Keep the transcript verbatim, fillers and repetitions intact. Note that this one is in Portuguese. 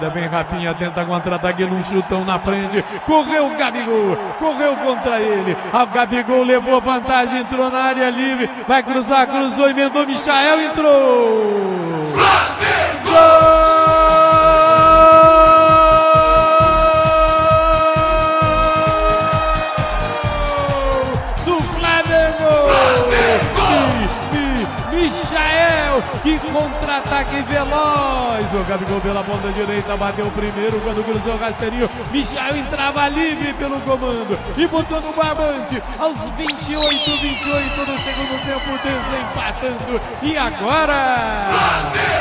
Bem, Rafinha tenta contra-ataque num chutão na frente. Correu o Gabigol, correu contra ele. O Gabigol levou vantagem, entrou na área livre. Vai cruzar, cruzou, emendou. Michael entrou. Gol! Michael, que contra-ataque veloz. O Gabigol pela ponta direita bateu o primeiro quando cruzou o rasteirinho. Michael entrava livre pelo comando e botou no barbante aos vinte e oito, vinte e oito do segundo tempo, desempatando. E agora...